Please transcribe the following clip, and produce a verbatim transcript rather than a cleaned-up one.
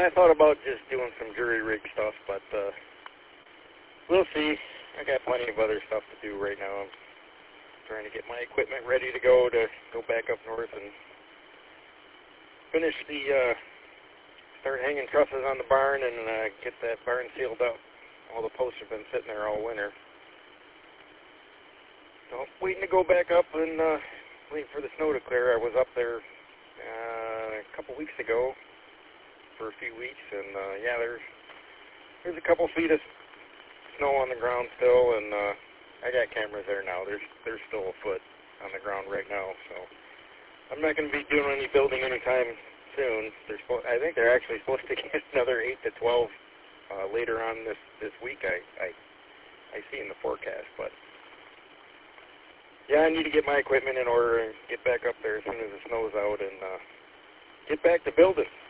I thought about just doing some jury rig stuff, but uh, we'll see. I got plenty of other stuff to do right now. I'm trying to get my equipment ready to go to go back up north and finish the, uh, start hanging trusses on the barn and uh, get that barn sealed up. All the posts have been sitting there all winter. So waiting to go back up and uh, waiting for the snow to clear. I was up there uh, a couple weeks ago for a few weeks, and uh, yeah, there's there's a couple feet of snow on the ground still, and uh, I got cameras there now. There's there's still a foot on the ground right now, so I'm not going to be doing any building anytime soon. They're supposed, I think they're actually supposed to get another eight to twelve uh, later on this this week. I, I I see in the forecast, but. Yeah, I need to get my equipment in order and get back up there as soon as the snow's out and uh, get back to building.